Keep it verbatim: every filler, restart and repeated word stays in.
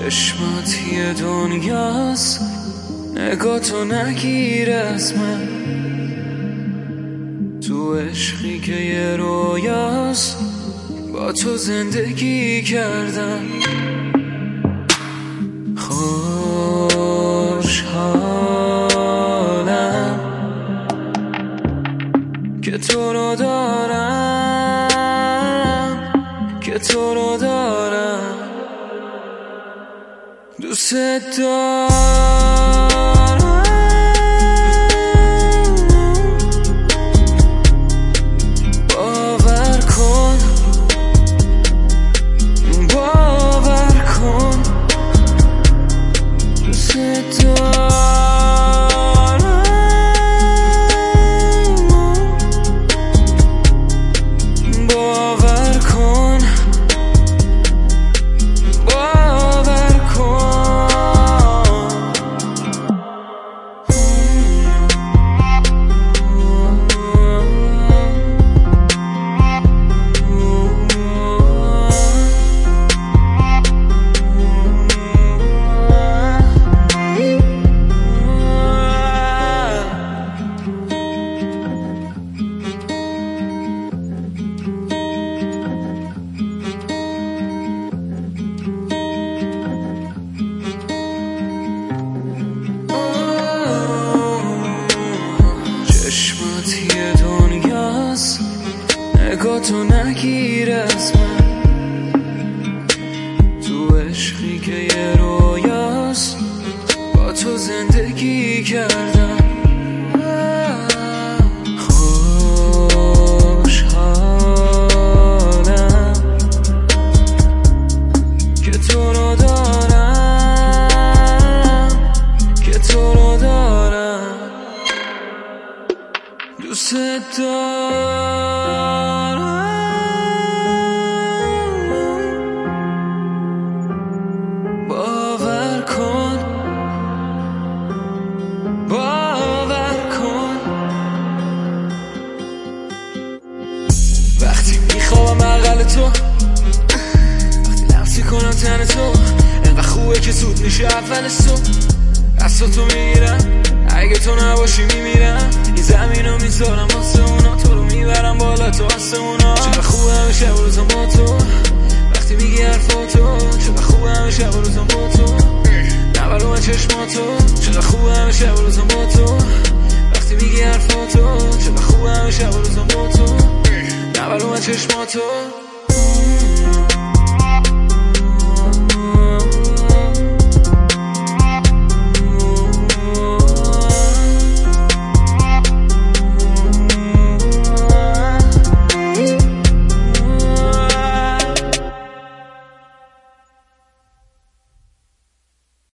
چشمات یه دنیاست، نگاه تو نگیر از من، تو عشقی که یه رویاست، با تو زندگی کردم. خوشحالم که تو رو دارم، که تو رو دارم، دوست دارم. باور کن، باور کن، دوست دارم. باور کن، باور کن. چشمات یه دنیاست، نگاه تو نگیر از من، تو عشقی که یه رویاست، با تو زندگی کردم. خوشحالم که تو رو دارم، که تو رو دارم، دوست دارم. باور کن، باور کن. وقتی میخوام بغل تو، وقتی لمسی کنم تن تو، انقدر خوبه که زود میشه اول صبح. دستاتو میگیرم، اگه تو نباشی میمیرم. این زمین رو میذارم واسه اونا، تو رو میبرم بالا تو آسمونا. چقدر خوبه همه شب و روزم با تو، وقتی میگی حرفاتو. چقدر خوبه همه شب و روزم با تو، نبرو من چشماتو. چقدر خوبه همه شب و روزم با تو، وقتی میگی حرفاتو. چقدر خوبه همه شب و روزم با تو، نبرو من چشماتو.